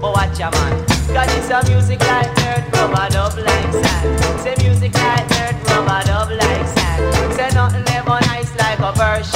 Oh, watch ya man. Cause it's a music like earth, rubber dub like sand. Say music like earth, rubber dub like sand. Say nothing ever nice like a verse.